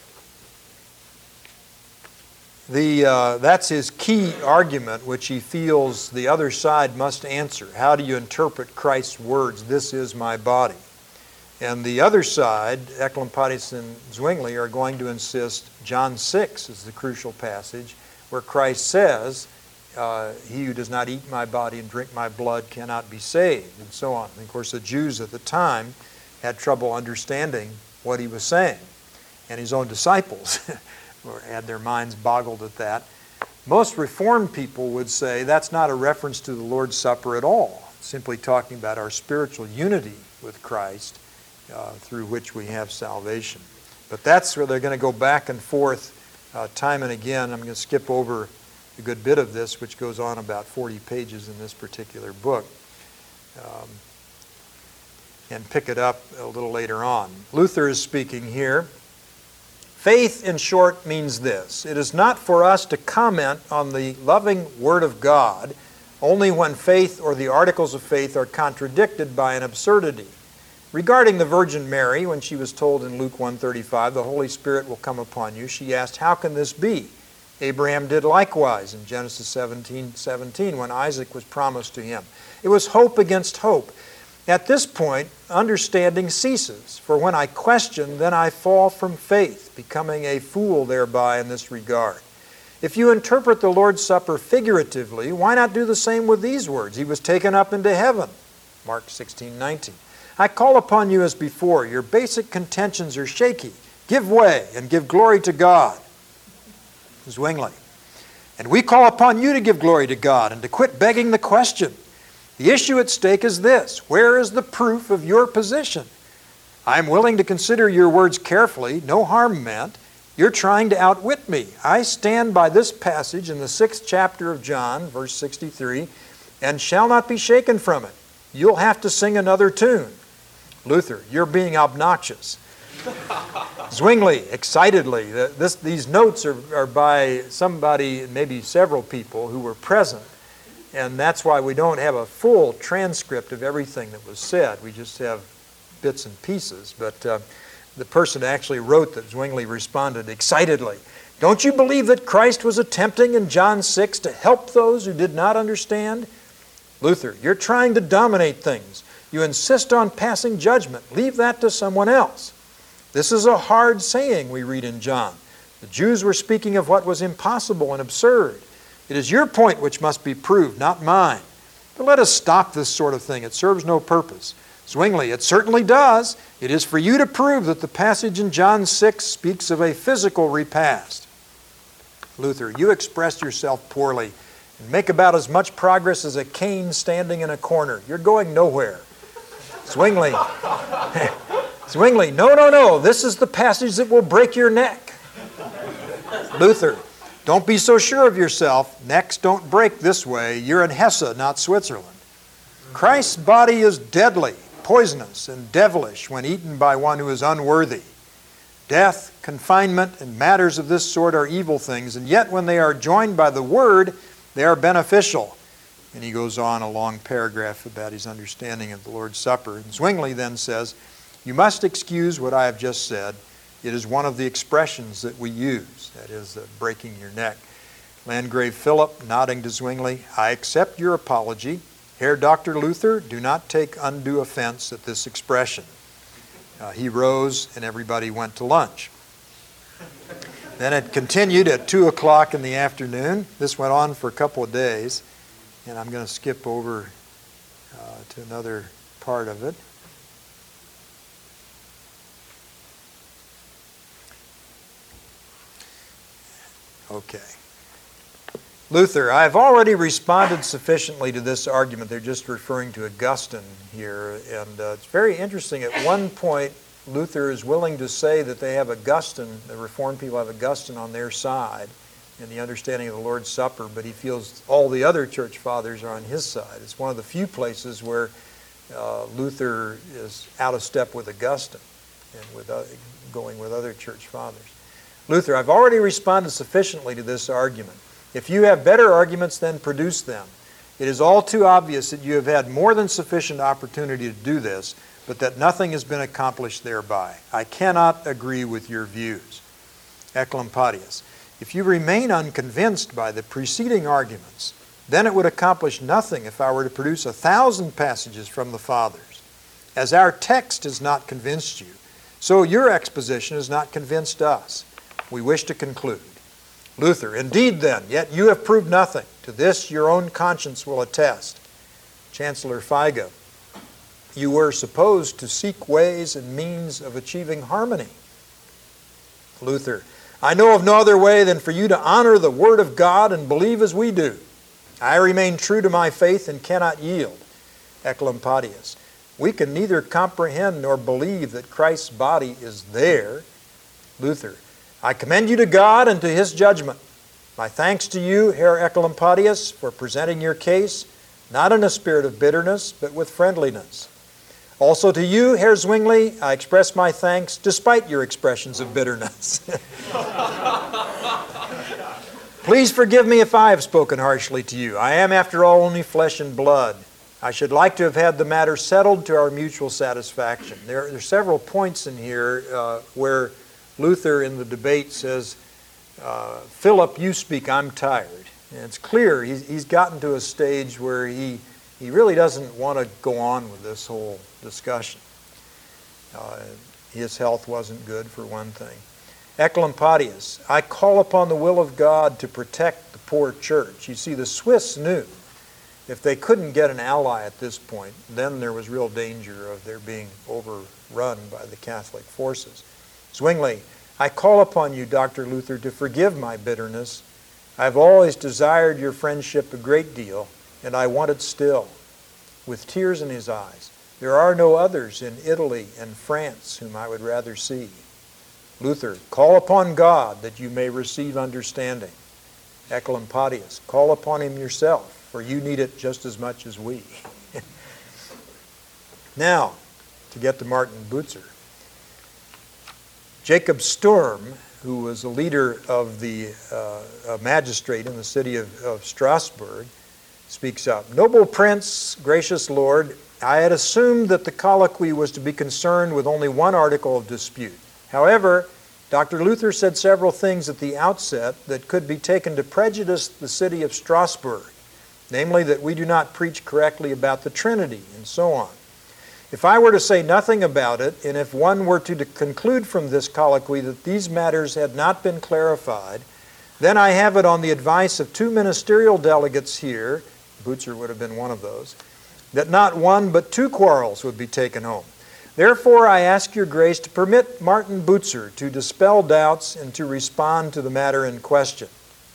the uh, that's his key argument, which he feels the other side must answer. How do you interpret Christ's words, "This is my body"? And the other side, Ecolampadius and Zwingli, are going to insist John six is the crucial passage where Christ says, uh, "He who does not eat my body and drink my blood cannot be saved," and so on. And of course, the Jews at the time had trouble understanding what he was saying, and his own disciples had their minds boggled at that. Most Reformed people would say that's not a reference to the Lord's Supper at all. It's simply talking about our spiritual unity with Christ, uh, through which we have salvation. But that's where they're going to go back and forth uh, time and again. I'm going to skip over a good bit of this, which goes on about forty pages in this particular book, um, and pick it up a little later on. Luther is speaking here. Faith, in short, means this: it is not for us to comment on the loving Word of God only when faith or the articles of faith are contradicted by an absurdity. Regarding the Virgin Mary, when she was told in Luke one thirty-five, "The Holy Spirit will come upon you," she asked, "How can this be?" Abraham did likewise in Genesis seventeen seventeen when Isaac was promised to him. It was hope against hope. At this point, understanding ceases. For when I question, then I fall from faith, becoming a fool thereby in this regard. If you interpret the Lord's Supper figuratively, why not do the same with these words? "He was taken up into heaven," Mark sixteen nineteen. I call upon you as before. Your basic contentions are shaky. Give way and give glory to God. Zwingli. And we call upon you to give glory to God and to quit begging the question. The issue at stake is this: where is the proof of your position? I am willing to consider your words carefully, no harm meant. You're trying to outwit me. I stand by this passage in the sixth chapter of John, verse sixty-three, and shall not be shaken from it. You'll have to sing another tune. Luther, you're being obnoxious. Zwingli, excitedly. This, these notes are, are by somebody, maybe several people, who were present. And that's why we don't have a full transcript of everything that was said. We just have bits and pieces. But uh, the person actually wrote that Zwingli responded excitedly, "Don't you believe that Christ was attempting in John six to help those who did not understand?" Luther, you're trying to dominate things. You insist on passing judgment. Leave that to someone else. This is a hard saying we read in John. The Jews were speaking of what was impossible and absurd. It is your point which must be proved, not mine. But let us stop this sort of thing. It serves no purpose. Zwingli, it certainly does. It is for you to prove that the passage in John six speaks of a physical repast. Luther, you expressed yourself poorly and make about as much progress as a cane standing in a corner. You're going nowhere. Zwingli, Zwingli, no, no, no. This is the passage that will break your neck. Luther, don't be so sure of yourself. Necks don't break this way. You're in Hesse, not Switzerland. Christ's body is deadly, poisonous, and devilish when eaten by one who is unworthy. Death, confinement, and matters of this sort are evil things, and yet when they are joined by the Word, they are beneficial. And he goes on a long paragraph about his understanding of the Lord's Supper. And Zwingli then says, you must excuse what I have just said. It is one of the expressions that we use, that is, uh, breaking your neck. Landgrave Philip, nodding to Zwingli, I accept your apology. Herr Doctor Luther, do not take undue offense at this expression. Uh, he rose and everybody went to lunch. Then it continued at two o'clock in the afternoon. This went on for a couple of days. And I'm going to skip over uh, to another part of it. Okay. Luther, I have already responded sufficiently to this argument. They're just referring to Augustine here. And uh, it's very interesting. At one point, Luther is willing to say that they have Augustine, the Reformed people have Augustine on their side in the understanding of the Lord's Supper, but he feels all the other church fathers are on his side. It's one of the few places where uh, Luther is out of step with Augustine and with uh, going with other church fathers. Luther, I've already responded sufficiently to this argument. If you have better arguments, then produce them. It is all too obvious that you have had more than sufficient opportunity to do this, but that nothing has been accomplished thereby. I cannot agree with your views. Ecolampadius, if you remain unconvinced by the preceding arguments, then it would accomplish nothing if I were to produce a thousand passages from the Fathers. As our text has not convinced you, so your exposition has not convinced us. We wish to conclude. Luther, indeed then, yet you have proved nothing. To this your own conscience will attest. Chancellor Figo, you were supposed to seek ways and means of achieving harmony. Luther, I know of no other way than for you to honor the Word of God and believe as we do. I remain true to my faith and cannot yield. Ecolampadius, we can neither comprehend nor believe that Christ's body is there. Luther, I commend you to God and to His judgment. My thanks to you, Herr Ecolampadius, for presenting your case, not in a spirit of bitterness, but with friendliness. Also to you, Herr Zwingli, I express my thanks despite your expressions of bitterness. Please forgive me if I have spoken harshly to you. I am, after all, only flesh and blood. I should like to have had the matter settled to our mutual satisfaction. There, there are several points in here uh, where Luther in the debate says, uh, Philip, you speak, I'm tired. And it's clear he's, he's gotten to a stage where he, he really doesn't want to go on with this whole discussion. Uh, his health wasn't good, for one thing. Ecolampadius, I call upon the will of God to protect the poor church. You see, the Swiss knew if they couldn't get an ally at this point, then there was real danger of their being overrun by the Catholic forces. Zwingli, I call upon you, Doctor Luther, to forgive my bitterness. I've always desired your friendship a great deal, and I want it still. With tears in his eyes, there are no others in Italy and France whom I would rather see. Luther, call upon God that you may receive understanding. Ecolampadius, call upon Him yourself, for you need it just as much as we. Now, to get to Martin Bucer. Jacob Sturm, who was a leader of the uh, a magistrate in the city of, of Strasbourg, speaks up. Noble Prince, gracious Lord, I had assumed that the colloquy was to be concerned with only one article of dispute. However, Doctor Luther said several things at the outset that could be taken to prejudice the city of Strasbourg, namely that we do not preach correctly about the Trinity and so on. If I were to say nothing about it, and if one were to conclude from this colloquy that these matters had not been clarified, Then I have it on the advice of two ministerial delegates here, Bucer would have been one of those, that not one but two quarrels would be taken home. Therefore I ask your grace to permit Martin Bucer to dispel doubts and to respond to the matter in question.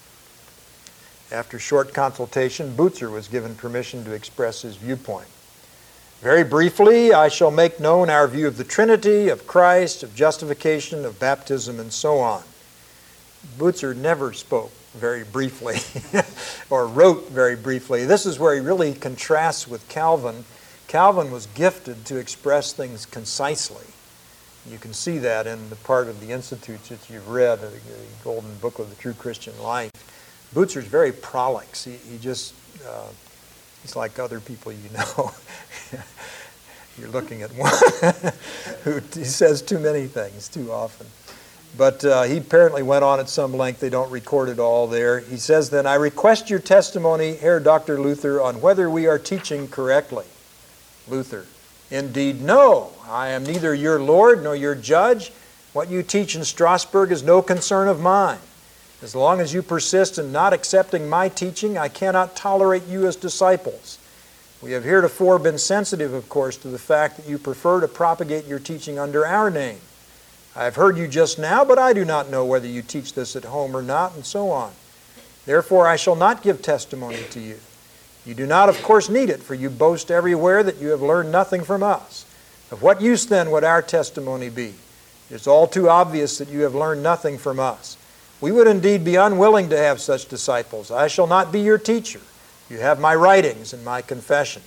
After short consultation, Bucer was given permission to express his viewpoint. Very briefly, I shall make known our view of the Trinity, of Christ, of justification, of baptism, and so on. Bucer never spoke very briefly or wrote very briefly. This is where he really contrasts with Calvin. Calvin was gifted to express things concisely. You can see that in the part of the Institutes that you've read, the Golden Book of the True Christian Life. Bucer's very prolix. He, he just, uh, he's like other people you know. You're looking at one who he says too many things too often. But uh, he apparently went on at some length. They don't record it all there. He says then, I request your testimony, Herr Doctor Luther, on whether we are teaching correctly. Luther, indeed, no. I am neither your Lord nor your judge. What you teach in Strasbourg is no concern of mine. As long as you persist in not accepting my teaching, I cannot tolerate you as disciples. We have heretofore been sensitive, of course, to the fact that you prefer to propagate your teaching under our name. I have heard you just now, but I do not know whether you teach this at home or not, and so on. Therefore, I shall not give testimony to you. You do not, of course, need it, for you boast everywhere that you have learned nothing from us. Of what use, then, would our testimony be? It is all too obvious that you have learned nothing from us. We would indeed be unwilling to have such disciples. I shall not be your teacher. You have my writings and my confession.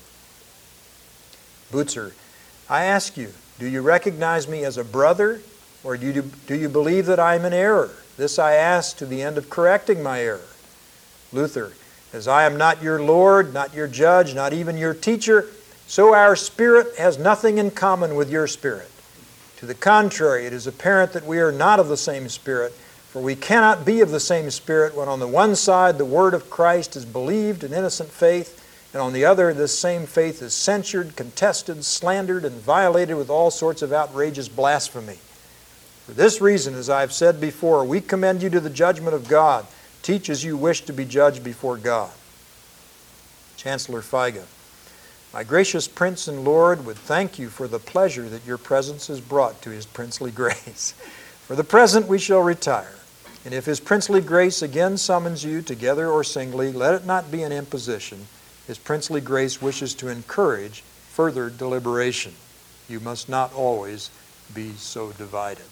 Bucer, I ask you, do you recognize me as a brother, or do you, do you believe that I am in error? This I ask to the end of correcting my error. Luther, as I am not your Lord, not your judge, not even your teacher, so our spirit has nothing in common with your spirit. To the contrary, it is apparent that we are not of the same spirit, for we cannot be of the same spirit when on the one side the word of Christ is believed in innocent faith, and on the other this same faith is censured, contested, slandered, and violated with all sorts of outrageous blasphemy. For this reason, as I have said before, we commend you to the judgment of God. Teach as you wish to be judged before God. Chancellor Fiege, my gracious Prince and Lord would thank you for the pleasure that your presence has brought to his princely grace. For the present we shall retire. And if his princely grace again summons you, together or singly, let it not be an imposition. His princely grace wishes to encourage further deliberation. You must not always be so divided.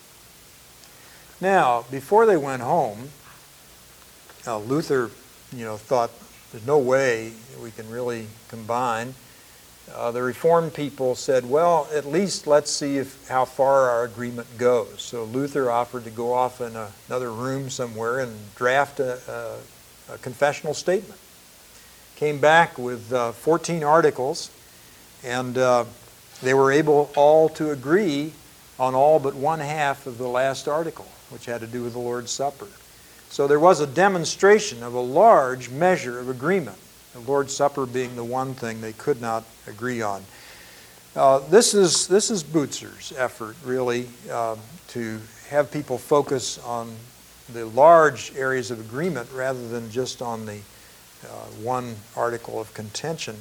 Now, before they went home, uh, Luther, you know, thought there's no way we can really combine. Uh, the Reformed people said, well, at least let's see if how far our agreement goes. So Luther offered to go off in a, another room somewhere and draft a, a, a confessional statement. Came back with uh, fourteen articles, and uh, they were able all to agree on all but one half of the last article, which had to do with the Lord's Supper. So there was a demonstration of a large measure of agreement, the Lord's Supper being the one thing they could not agree on. Uh, this is this is Bucer's effort, really, uh, to have people focus on the large areas of agreement rather than just on the uh, one article of contention.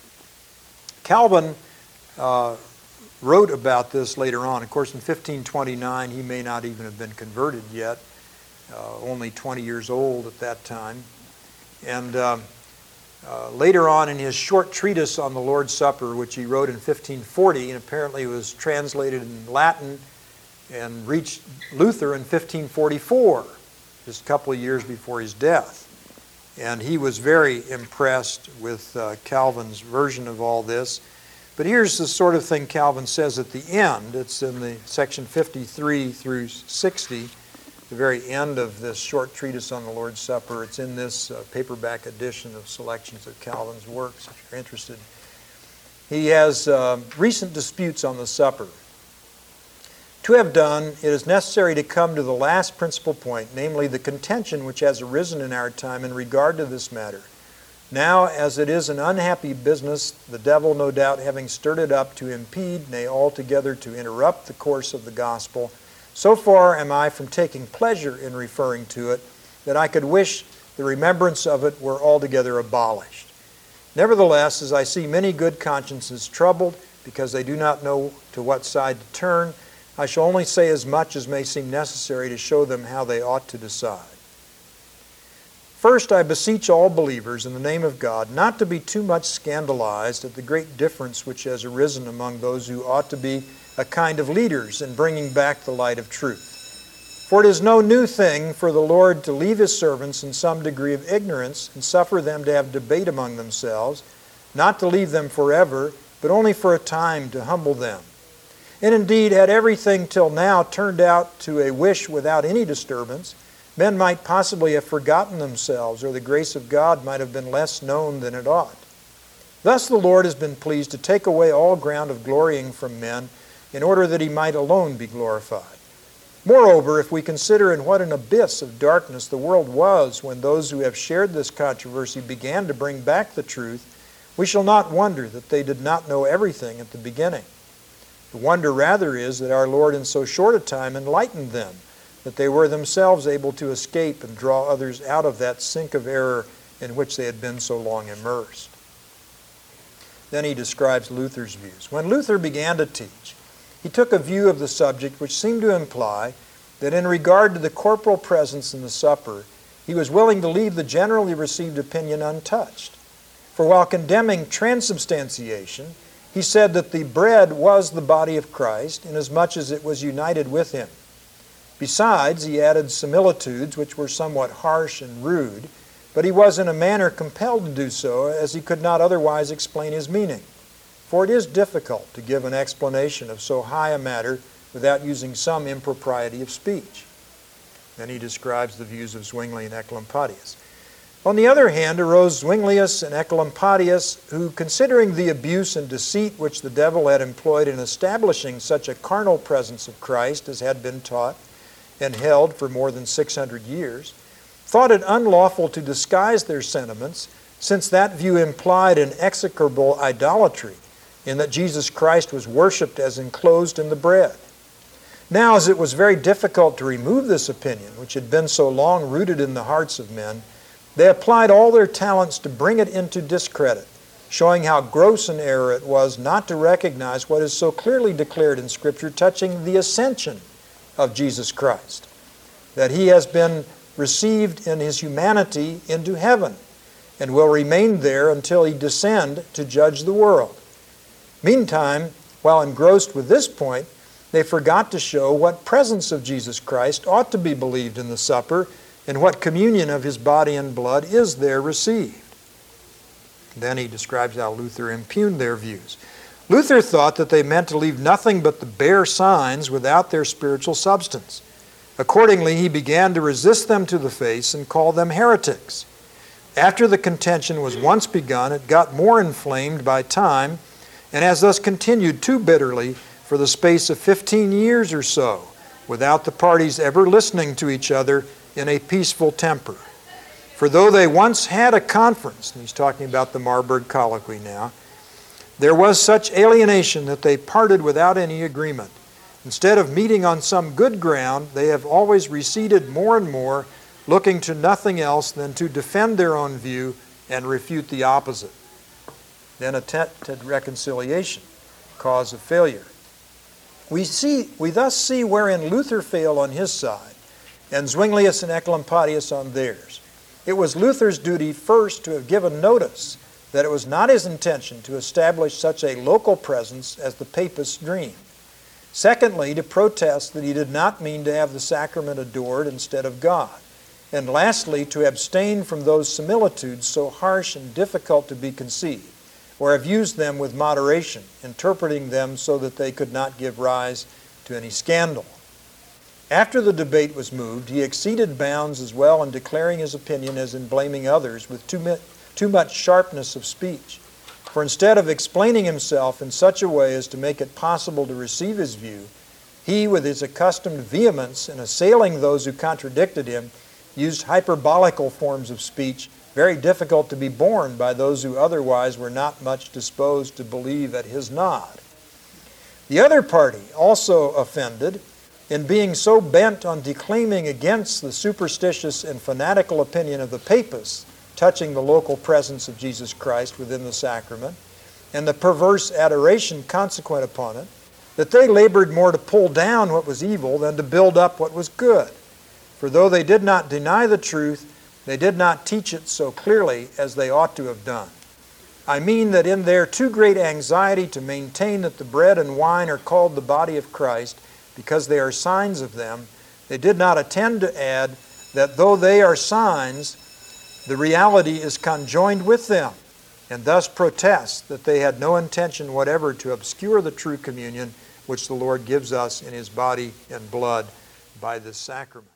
Calvin uh, wrote about this later on. Of course, in fifteen twenty-nine, he may not even have been converted yet, uh, only twenty years old at that time. And um, uh, later on in his short treatise on the Lord's Supper, which he wrote in fifteen forty, and apparently was translated in Latin and reached Luther in fifteen forty-four, just a couple of years before his death. And he was very impressed with uh, Calvin's version of all this. But here's the sort of thing Calvin says at the end. It's in the section fifty-three through sixty, the very end of this short treatise on the Lord's Supper. It's in this uh, paperback edition of selections of Calvin's works, if you're interested. He has uh, recent disputes on the supper. To have done, it is necessary to come to the last principal point, namely the contention which has arisen in our time in regard to this matter. Now, as it is an unhappy business, the devil, no doubt, having stirred it up to impede, nay, altogether to interrupt the course of the gospel, so far am I from taking pleasure in referring to it, that I could wish the remembrance of it were altogether abolished. Nevertheless, as I see many good consciences troubled because they do not know to what side to turn, I shall only say as much as may seem necessary to show them how they ought to decide. First, I beseech all believers in the name of God not to be too much scandalized at the great difference which has arisen among those who ought to be a kind of leaders in bringing back the light of truth. For it is no new thing for the Lord to leave His servants in some degree of ignorance and suffer them to have debate among themselves, not to leave them forever, but only for a time to humble them. And indeed, had everything till now turned out to a wish without any disturbance, men might possibly have forgotten themselves, or the grace of God might have been less known than it ought. Thus the Lord has been pleased to take away all ground of glorying from men, in order that He might alone be glorified. Moreover, if we consider in what an abyss of darkness the world was when those who have shared this controversy began to bring back the truth, we shall not wonder that they did not know everything at the beginning. The wonder rather is that our Lord in so short a time enlightened them, that they were themselves able to escape and draw others out of that sink of error in which they had been so long immersed. Then he describes Luther's views. When Luther began to teach, he took a view of the subject which seemed to imply that in regard to the corporal presence in the supper, he was willing to leave the generally received opinion untouched. For while condemning transubstantiation, he said that the bread was the body of Christ, inasmuch as it was united with Him. Besides, he added similitudes which were somewhat harsh and rude, but he was in a manner compelled to do so, as he could not otherwise explain his meaning. For it is difficult to give an explanation of so high a matter without using some impropriety of speech. Then he describes the views of Zwingli and Ecolampadius. On the other hand arose Zwinglius and Ecolampadius, who, considering the abuse and deceit which the devil had employed in establishing such a carnal presence of Christ as had been taught and held for more than six hundred years, thought it unlawful to disguise their sentiments, since that view implied an execrable idolatry, in that Jesus Christ was worshipped as enclosed in the bread. Now, as it was very difficult to remove this opinion, which had been so long rooted in the hearts of men, they applied all their talents to bring it into discredit, showing how gross an error it was not to recognize what is so clearly declared in Scripture touching the ascension of Jesus Christ, that He has been received in His humanity into heaven and will remain there until He descend to judge the world. Meantime, while engrossed with this point, they forgot to show what presence of Jesus Christ ought to be believed in the supper and what communion of His body and blood is there received. Then he describes how Luther impugned their views. Luther thought that they meant to leave nothing but the bare signs without their spiritual substance. Accordingly, he began to resist them to the face and call them heretics. After the contention was once begun, it got more inflamed by time, and has thus continued too bitterly for the space of fifteen years or so, without the parties ever listening to each other in a peaceful temper. For though they once had a conference, and he's talking about the Marburg Colloquy now, there was such alienation that they parted without any agreement. Instead of meeting on some good ground, they have always receded more and more, looking to nothing else than to defend their own view and refute the opposite. Then attempted reconciliation, cause of failure. We see, we thus see wherein Luther failed on his side, and Zwinglius and Ecolampadius on theirs. It was Luther's duty first to have given notice that it was not his intention to establish such a local presence as the papists dreamed. Secondly, to protest that he did not mean to have the sacrament adored instead of God. And lastly, to abstain from those similitudes so harsh and difficult to be conceived, or have used them with moderation, interpreting them so that they could not give rise to any scandal. After the debate was moved, he exceeded bounds as well in declaring his opinion as in blaming others with too, mi- too much sharpness of speech. For instead of explaining himself in such a way as to make it possible to receive his view, he, with his accustomed vehemence in assailing those who contradicted him, used hyperbolical forms of speech very difficult to be borne by those who otherwise were not much disposed to believe at his nod. The other party, also offended, in being so bent on declaiming against the superstitious and fanatical opinion of the papists touching the local presence of Jesus Christ within the sacrament, and the perverse adoration consequent upon it, that they labored more to pull down what was evil than to build up what was good. For though they did not deny the truth, they did not teach it so clearly as they ought to have done. I mean that in their too great anxiety to maintain that the bread and wine are called the body of Christ, because they are signs of them, they did not attend to add that though they are signs, the reality is conjoined with them, and thus protest that they had no intention whatever to obscure the true communion which the Lord gives us in His body and blood by this sacrament.